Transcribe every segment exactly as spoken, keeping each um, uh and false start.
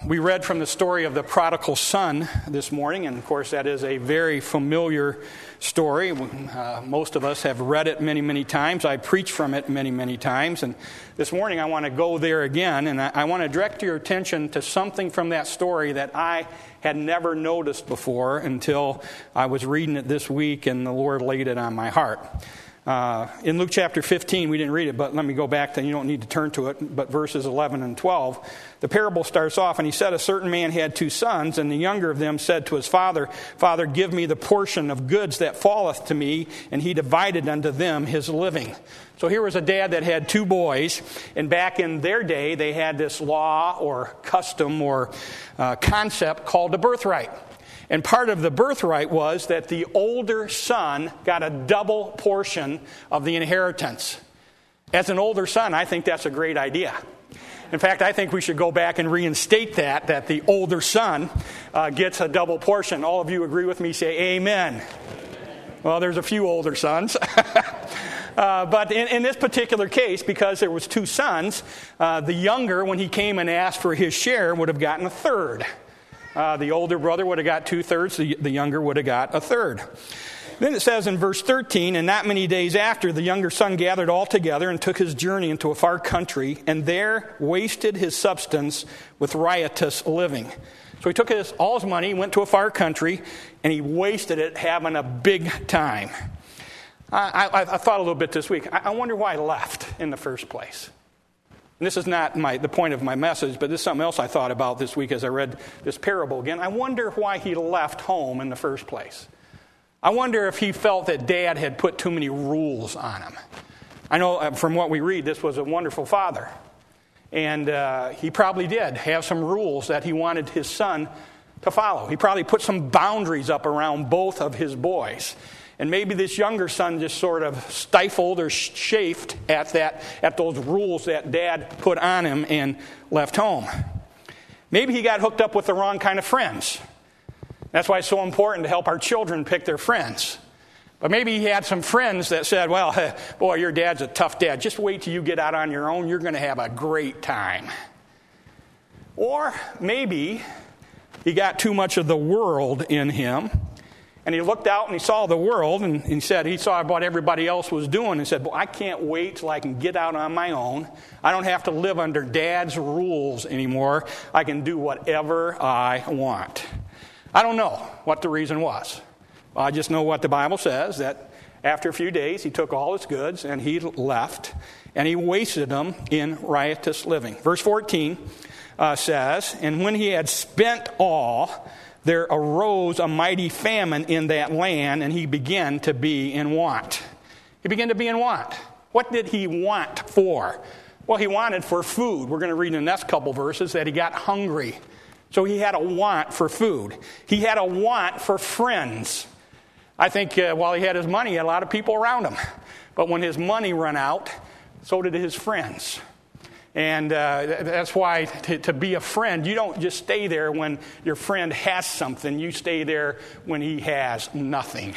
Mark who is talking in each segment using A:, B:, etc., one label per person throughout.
A: We read from the story of the prodigal son this morning, and of course that is a very familiar story. Uh, most of us have read it many, many times. I preach from it many, many times, and this morning I want to go there again, and I, I want to direct your attention to something from that story that I had never noticed before until I was reading it this week and the Lord laid it on my heart. Uh, in Luke chapter fifteen, we didn't read it, but let me go back to, you don't need to turn to it, but verses eleven and twelve. The parable starts off, and he said, a certain man had two sons, and the younger of them said to his father, Father, give me the portion of goods that falleth to me, and he divided unto them his living. So here was a dad that had two boys, and back in their day, they had this law or custom or uh, concept called the birthright. And part of the birthright was that the older son got a double portion of the inheritance. As an older son, I think that's a great idea. In fact, I think we should go back and reinstate that, that the older son uh, gets a double portion. All of you agree with me, say amen. Amen. Well, there's a few older sons. Uh, but in, in this particular case, because there was two sons, uh, the younger, when he came and asked for his share, would have gotten a third. Uh, the older brother would have got two-thirds. The, the younger would have got a third. Then it says in verse thirteen, and not many days after, the younger son gathered all together and took his journey into a far country, and there wasted his substance with riotous living. So he took his, all his money, went to a far country, and he wasted it having a big time. I, I, I thought a little bit this week. I, I wonder why he left in the first place. And this is not my, the point of my message, but this is something else I thought about this week as I read this parable again. I wonder why he left home in the first place. I wonder if he felt that Dad had put too many rules on him. I know from what we read, this was a wonderful father. And uh, he probably did have some rules that he wanted his son to follow. He probably put some boundaries up around both of his boys. And maybe this younger son just sort of stifled or chafed at that, at those rules that Dad put on him and left home. Maybe he got hooked up with the wrong kind of friends. That's why it's so important to help our children pick their friends. But maybe he had some friends that said, well, boy, your dad's a tough dad. Just wait till you get out on your own. You're going to have a great time. Or maybe he got too much of the world in him. And he looked out and he saw the world, and he said, he saw what everybody else was doing and said, well, I can't wait till I can get out on my own. I don't have to live under Dad's rules anymore. I can do whatever I want. I don't know what the reason was. I just know what the Bible says, that after a few days, he took all his goods and he left, and he wasted them in riotous living. Verse fourteen uh, says, and when he had spent all, there arose a mighty famine in that land, and he began to be in want. He began to be in want. What did he want for? Well, he wanted for food. We're going to read in the next couple verses that he got hungry. So he had a want for food. He had a want for friends. I think uh, while he had his money, he had a lot of people around him. But when his money ran out, so did his friends. And uh, that's why to, to be a friend, you don't just stay there when your friend has something. You stay there when he has nothing.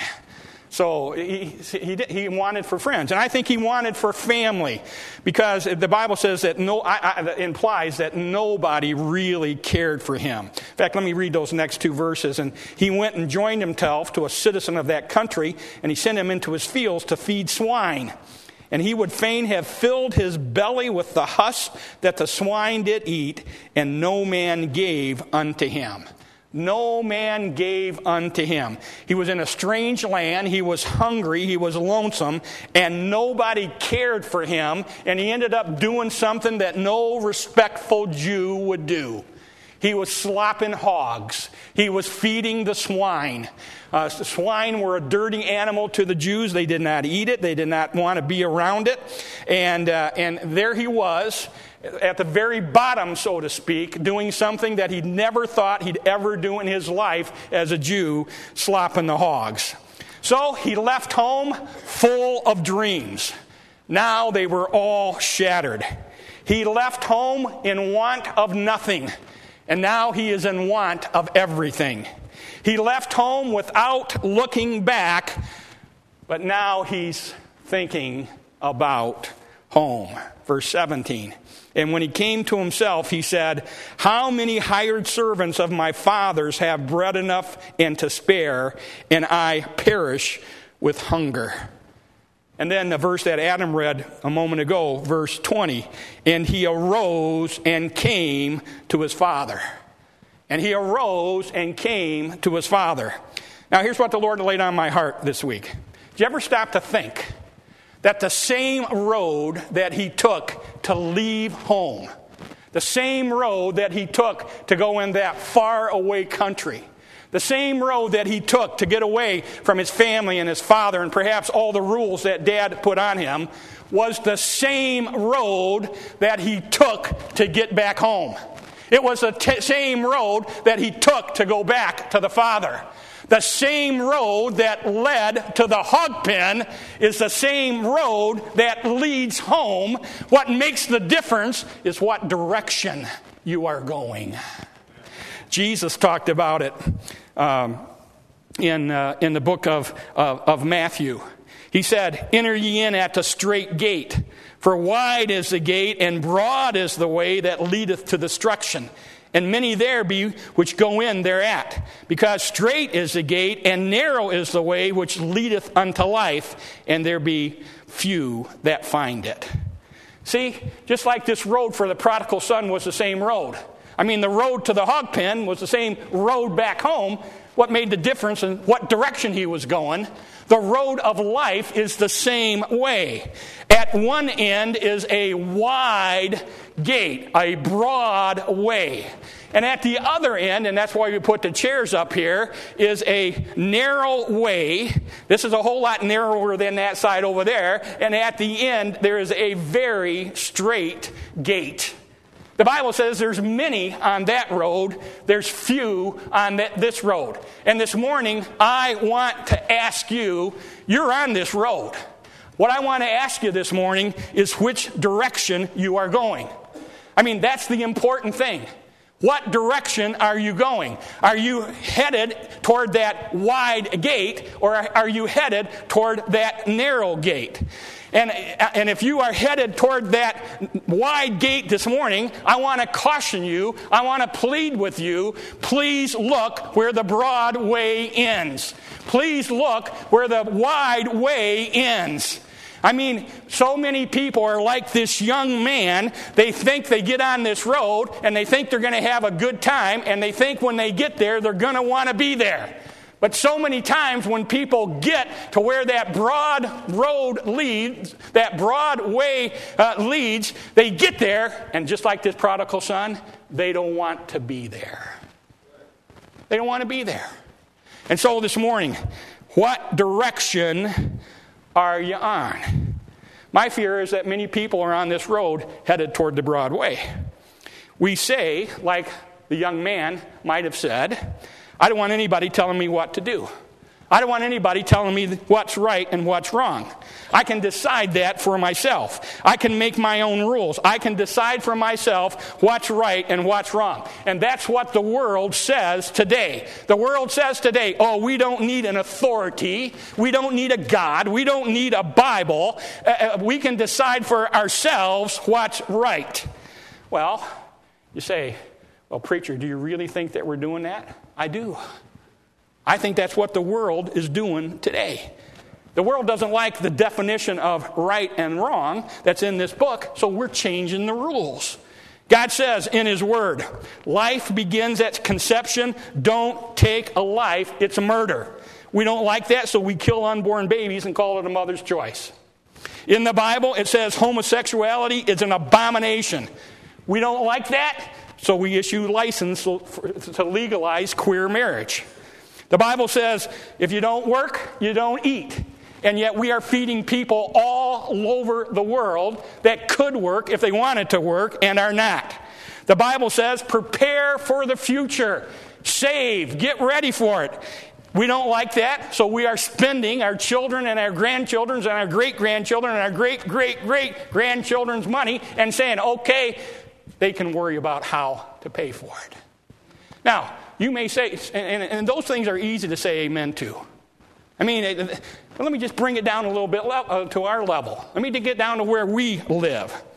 A: So he, he, he wanted for friends. And I think he wanted for family, because the Bible says that no, I, I, implies that nobody really cared for him. In fact, let me read those next two verses. And he went and joined himself to a citizen of that country, and he sent him into his fields to feed swine. And he would fain have filled his belly with the husk that the swine did eat, and no man gave unto him. No man gave unto him. He was in a strange land. He was hungry. He was lonesome. And nobody cared for him. And he ended up doing something that no respectful Jew would do. He was slopping hogs. He was feeding the swine. Uh, swine were a dirty animal to the Jews. They did not eat it. They did not want to be around it. And uh, and there he was, at the very bottom, so to speak, doing something that he never thought he'd ever do in his life as a Jew, slopping the hogs. So he left home full of dreams. Now they were all shattered. He left home in want of nothing. And now he is in want of everything. He left home without looking back, but now he's thinking about home. verse seventeen. And when he came to himself, he said, how many hired servants of my father's have bread enough and to spare, and I perish with hunger? And then the verse that Adam read a moment ago, verse twenty, and he arose and came to his father. And he arose and came to his father. Now here's what the Lord laid on my heart this week. Did you ever stop to think that the same road that he took to leave home, the same road that he took to go in that far away country, the same road that he took to get away from his family and his father and perhaps all the rules that Dad put on him, was the same road that he took to get back home. It was the t- same road that he took to go back to the Father. The same road that led to the hog pen is the same road that leads home. What makes the difference is what direction you are going. Jesus talked about it um, in uh, in the book of, of of Matthew. He said, "Enter ye in at the strait gate, for wide is the gate, and broad is the way that leadeth to destruction. And many there be which go in thereat. Because strait is the gate, and narrow is the way which leadeth unto life, and there be few that find it." See, just like this road for the prodigal son was the same road. I mean, the road to the hog pen was the same road back home. What made the difference in what direction he was going? The road of life is the same way. At one end is a wide gate, a broad way. And at the other end, and that's why we put the chairs up here, is a narrow way. This is a whole lot narrower than that side over there. And at the end, there is a very straight gate. The Bible says there's many on that road, there's few on that, this road. And this morning, I want to ask you, you're on this road. What I want to ask you this morning is which direction you are going. I mean, that's the important thing. What direction are you going? Are you headed toward that wide gate, or are you headed toward that narrow gate? And, and if you are headed toward that wide gate this morning, I want to caution you, I want to plead with you, please look where the broad way ends. Please look where the wide way ends. I mean, so many people are like this young man. They think they get on this road, and they think they're going to have a good time, and they think when they get there, they're going to want to be there. But so many times when people get to where that broad road leads, that broad way uh, leads, they get there, and just like this prodigal son, they don't want to be there. They don't want to be there. And so this morning, what direction are you on? My fear is that many people are on this road headed toward the broad way. We say, like the young man might have said, I don't want anybody telling me what to do. I don't want anybody telling me what's right and what's wrong. I can decide that for myself. I can make my own rules. I can decide for myself what's right and what's wrong. And that's what the world says today. The world says today, oh, we don't need an authority. We don't need a God. We don't need a Bible. Uh, we can decide for ourselves what's right. Well, you say, well, preacher, do you really think that we're doing that? I do. I think that's what the world is doing today. The world doesn't like the definition of right and wrong that's in this book, so we're changing the rules. God says in His Word, life begins at conception. Don't take a life. It's a murder. We don't like that, so we kill unborn babies and call it a mother's choice. In the Bible, it says homosexuality is an abomination. We don't like that, so we issue license to legalize queer marriage. The Bible says if you don't work, you don't eat. And yet we are feeding people all over the world that could work if they wanted to work and are not. The Bible says prepare for the future. Save. Get ready for it. We don't like that, so we are spending our children and our grandchildren's and our great-grandchildren and our great-great-great-grandchildren's money and saying, okay, they can worry about how to pay for it. Now, you may say, and, and those things are easy to say amen to. I mean, let me just bring it down a little bit to our level. Let me get down to where we live.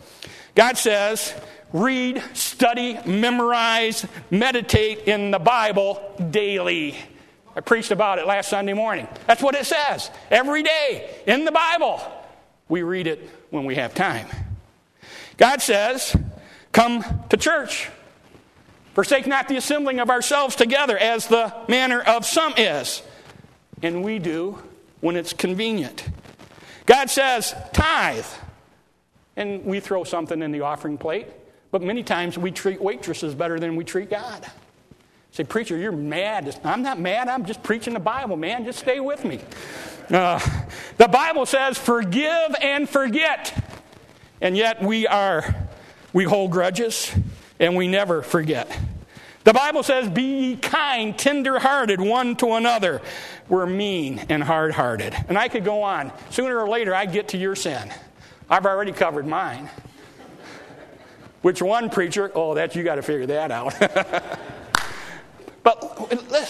A: God says, read, study, memorize, meditate in the Bible daily. I preached about it last Sunday morning. That's what it says. Every day in the Bible. We read it when we have time. God says, come to church. Forsake not the assembling of ourselves together, as the manner of some is. And we do when it's convenient. God says, tithe. And we throw something in the offering plate. But many times we treat waitresses better than we treat God. Say, preacher, you're mad. I'm not mad. I'm just preaching the Bible, man. Just stay with me. Uh, the Bible says, forgive and forget. And yet we are, we hold grudges and we never forget. The Bible says, be ye kind, tender-hearted one to another. We're mean and hard-hearted. And I could go on. Sooner or later, I get to your sin. I've already covered mine. Which one, preacher? Oh, that you got to figure that out. But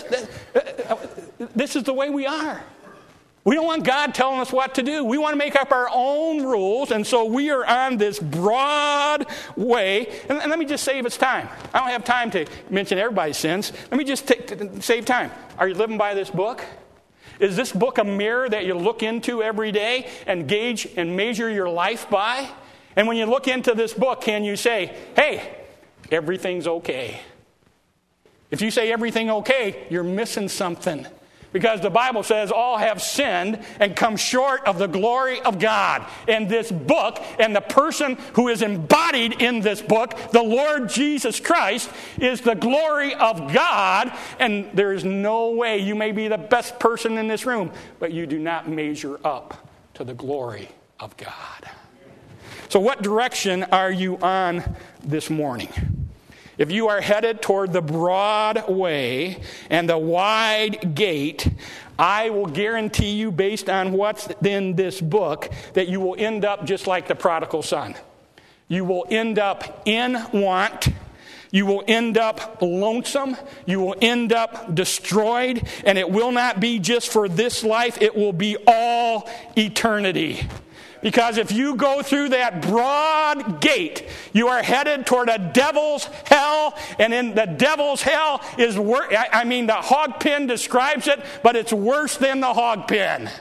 A: this is the way we are. We don't want God telling us what to do. We want to make up our own rules, and so we are on this broad way. And, and let me just save us time. I don't have time to mention everybody's sins. Let me just take, save time. Are you living by this book? Is this book a mirror that you look into every day and gauge and measure your life by? And when you look into this book, can you say, hey, everything's okay? If you say everything okay, you're missing something. Because the Bible says all have sinned and come short of the glory of God. And this book and the person who is embodied in this book, the Lord Jesus Christ, is the glory of God. And there is no way, you may be the best person in this room, but you do not measure up to the glory of God. So what direction are you on this morning? If you are headed toward the broad way and the wide gate, I will guarantee you, based on what's in this book, that you will end up just like the prodigal son. You will end up in want. You will end up lonesome. You will end up destroyed. And it will not be just for this life. It will be all eternity. Because if you go through that broad gate, you are headed toward a devil's hell. And in the devil's hell is worse. I mean, the hog pen describes it, but it's worse than the hog pen.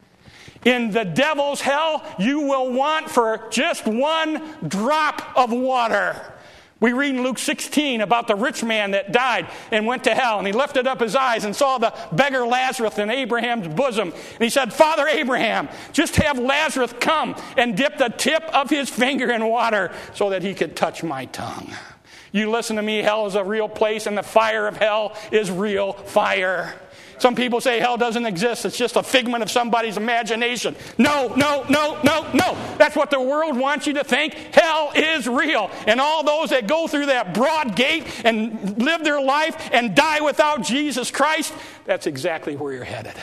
A: In the devil's hell, you will want for just one drop of water. We read in Luke sixteen about the rich man that died and went to hell. And he lifted up his eyes and saw the beggar Lazarus in Abraham's bosom. And he said, Father Abraham, just have Lazarus come and dip the tip of his finger in water so that he could touch my tongue. You listen to me, hell is a real place and the fire of hell is real fire. Some people say hell doesn't exist. It's just a figment of somebody's imagination. No, no, no, no, no. That's what the world wants you to think. Hell is real. And all those that go through that broad gate and live their life and die without Jesus Christ, that's exactly where you're headed.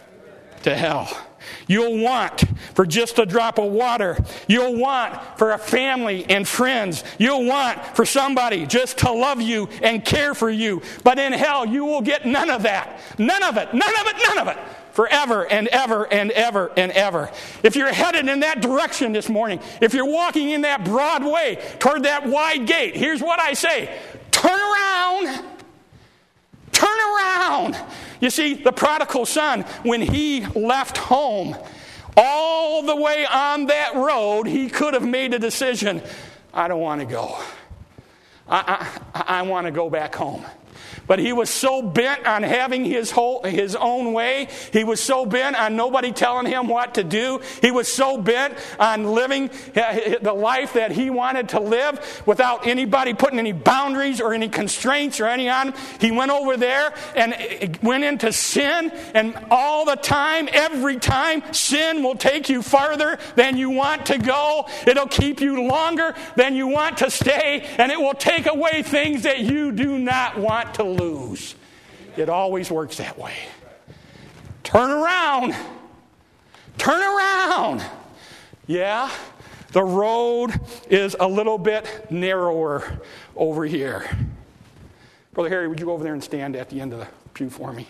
A: To hell. You'll want for just a drop of water. You'll want for a family and friends. You'll want for somebody just to love you and care for you. But in hell, you will get none of that. None of it. None of it. None of it. Forever and ever and ever and ever. If you're headed in that direction this morning, if you're walking in that broad way toward that wide gate, here's what I say. Turn around. Turn around. You see, the prodigal son, when he left home, all the way on that road, he could have made a decision. I don't want to go. I, I, I want to go back home. But he was so bent on having his whole, his own way. He was so bent on nobody telling him what to do. He was so bent on living the life that he wanted to live without anybody putting any boundaries or any constraints or any on him. He went over there and went into sin. And all the time, every time, sin will take you farther than you want to go. It'll keep you longer than you want to stay. And it will take away things that you do not want to lose. lose. It always works that way. Turn around. Turn around. Yeah, the road is a little bit narrower over here. Brother Harry, would you go over there and stand at the end of the pew for me?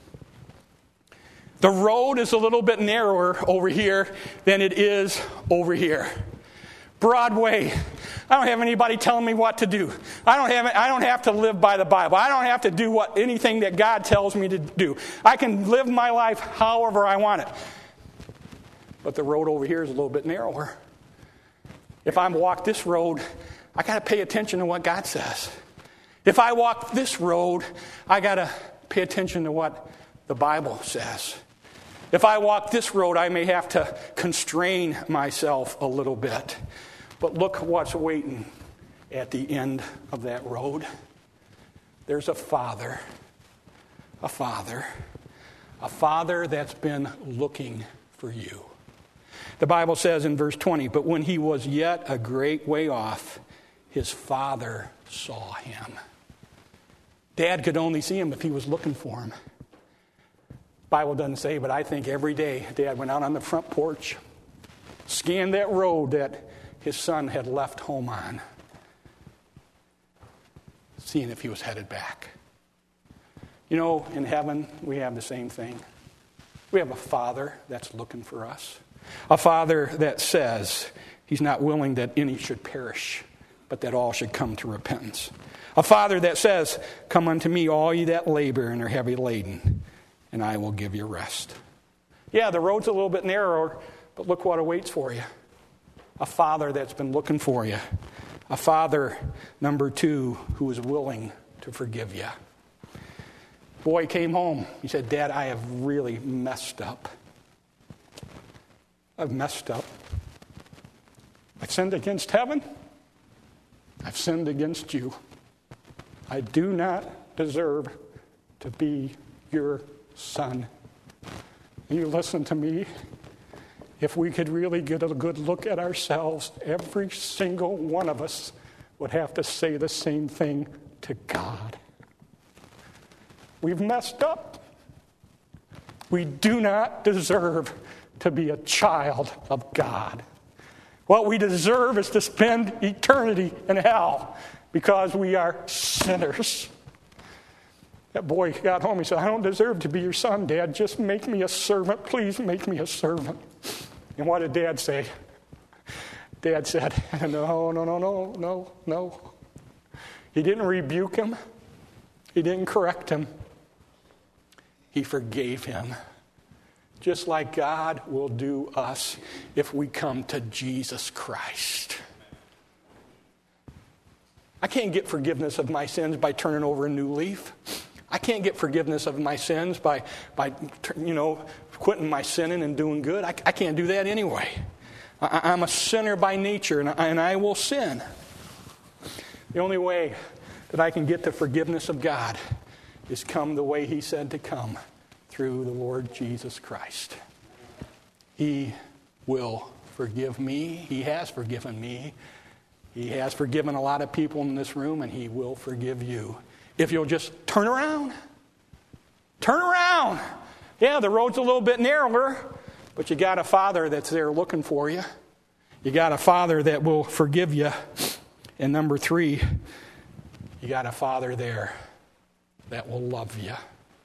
A: The road is a little bit narrower over here than it is over here. Broadway. I don't have anybody telling me what to do. I don't have I don't have to live by the Bible. I don't have to do what anything that God tells me to do. I can live my life however I want it. But the road over here is a little bit narrower. If I walk this road, I got to pay attention to what God says. If I walk this road, I got to pay attention to what the Bible says. If I walk this road, I may have to constrain myself a little bit. But look what's waiting at the end of that road. There's a father, a father, a father that's been looking for you. The Bible says in verse twenty, but when he was yet a great way off, his father saw him. Dad could only see him if he was looking for him. Bible doesn't say, but I think every day Dad went out on the front porch, scanned that road that his son had left home on, seeing if he was headed back. You know, in heaven, we have the same thing. We have a father that's looking for us. A father that says he's not willing that any should perish, but that all should come to repentance. A father that says, come unto me, all ye that labor and are heavy laden, and I will give you rest. Yeah, the road's a little bit narrower, but look what awaits for you. A father that's been looking for you. A father, number two, who is willing to forgive you. Boy came home. He said, Dad, I have really messed up. I've messed up. I've sinned against heaven. I've sinned against you. I do not deserve to be your son. You listen to me. If we could really get a good look at ourselves, every single one of us would have to say the same thing to God. We've messed up. We do not deserve to be a child of God. What we deserve is to spend eternity in hell because we are sinners. That boy got home. He said, I don't deserve to be your son, Dad. Just make me a servant. Please make me a servant. And what did Dad say? Dad said, no, no, no, no, no, no. He didn't rebuke him. He didn't correct him. He forgave him. Just like God will do us if we come to Jesus Christ. I can't get forgiveness of my sins by turning over a new leaf. I can't get forgiveness of my sins by, by you know, quitting my sinning and doing good. I, I can't do that anyway. I, I'm a sinner by nature, and I, and I will sin. The only way that I can get the forgiveness of God is come the way He said to come, through the Lord Jesus Christ. He will forgive me. He has forgiven me. He has forgiven a lot of people in this room, and He will forgive you. If you'll just turn around. Turn around. Yeah, the road's a little bit narrower, but you got a Father that's there looking for you. You got a Father that will forgive you. And number three, you got a Father there that will love you.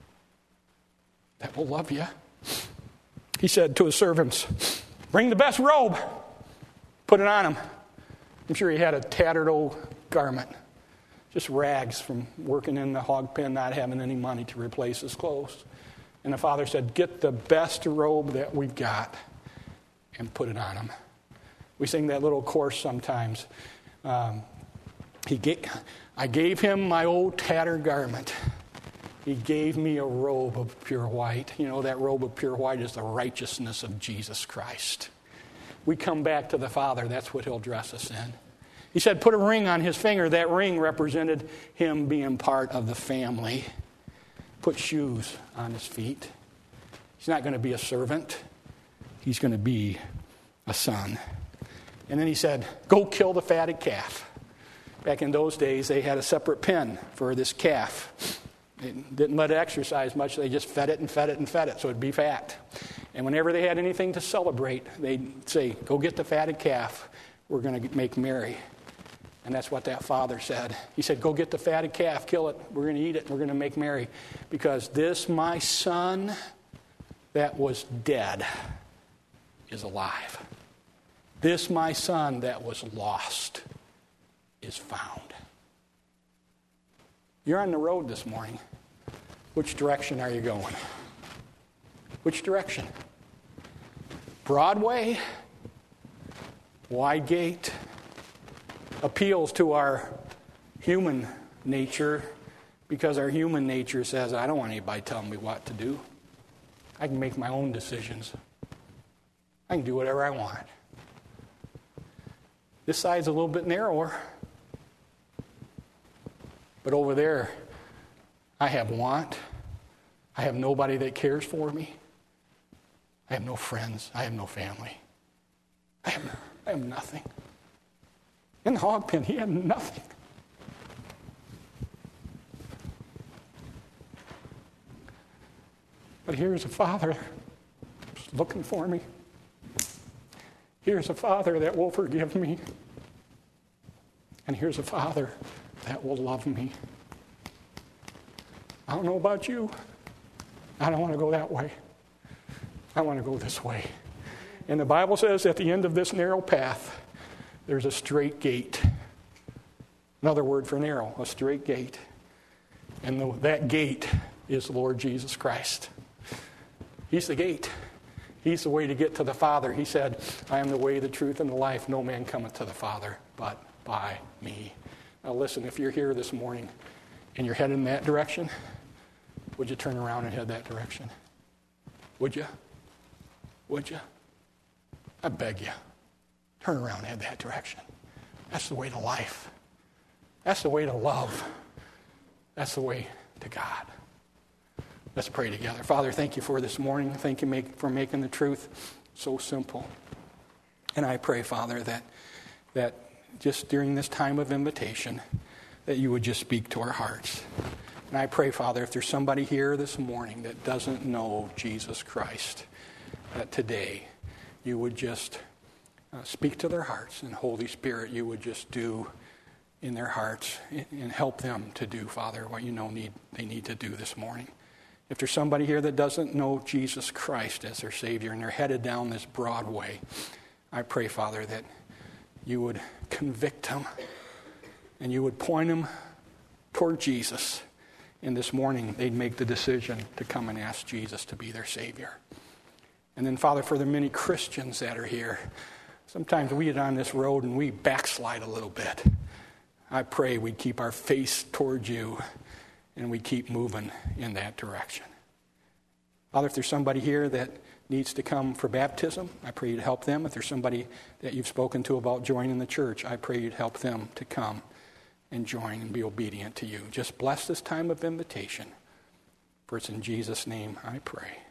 A: That will love you. He said to his servants, bring the best robe. Put it on him. I'm sure he had a tattered old garment. Just rags from working in the hog pen, not having any money to replace his clothes. And the father said, get the best robe that we've got and put it on him. We sing that little chorus sometimes. Um, he gave, I gave him my old tattered garment. He gave me a robe of pure white. You know, that robe of pure white is the righteousness of Jesus Christ. We come back to the Father. That's what He'll dress us in. He said, put a ring on his finger. That ring represented him being part of the family. Put shoes on his feet. He's not going to be a servant. He's going to be a son. And then he said, go kill the fatted calf. Back in those days, they had a separate pen for this calf. They didn't let it exercise much. They just fed it and fed it and fed it so it'd be fat. And whenever they had anything to celebrate, they'd say, go get the fatted calf. We're going to make merry. And that's what that father said. He said, go get the fatted calf, kill it. We're going to eat it. We're going to make merry. Because this, my son, that was dead, is alive. This my son that was lost is found. You're on the road this morning. Which direction are you going? Which direction? Broadway? Wide gate? Appeals to our human nature, because our human nature says, I don't want anybody telling me what to do. I can make my own decisions. I can do whatever I want. This side's a little bit narrower. But over there, I have want. I have nobody that cares for me. I have no friends. I have no family. I have, I have nothing. In the hog pen, he had nothing. But here's a father looking for me. Here's a father that will forgive me. And here's a father that will love me. I don't know about you. I don't want to go that way. I want to go this way. And the Bible says at the end of this narrow path, there's a straight gate. Another word for narrow, a straight gate. And the, that gate is Lord Jesus Christ. He's the gate. He's the way to get to the Father. He said, I am the way, the truth, and the life. No man cometh to the Father but by me. Now listen, if you're here this morning and you're heading in that direction, would you turn around and head that direction? Would you? Would you? I beg you. Turn around and head that direction. That's the way to life. That's the way to love. That's the way to God. Let's pray together. Father, thank you for this morning. Thank you make, for making the truth so simple. And I pray, Father, that that just during this time of invitation, that you would just speak to our hearts. And I pray, Father, if there's somebody here this morning that doesn't know Jesus Christ, that today you would just uh, speak to their hearts, and Holy Spirit, you would just do in their hearts and help them to do, Father, what you know need they need to do this morning. If there's somebody here that doesn't know Jesus Christ as their Savior and they're headed down this broad way, I pray, Father, that you would convict them and you would point them toward Jesus. And this morning they'd make the decision to come and ask Jesus to be their Savior. And then, Father, for the many Christians that are here, sometimes we get on this road and we backslide a little bit. I pray we'd keep our face toward you and we keep moving in that direction. Father, if there's somebody here that needs to come for baptism, I pray you'd help them. If there's somebody that you've spoken to about joining the church, I pray you'd help them to come and join and be obedient to you. Just bless this time of invitation. For it's in Jesus' name I pray.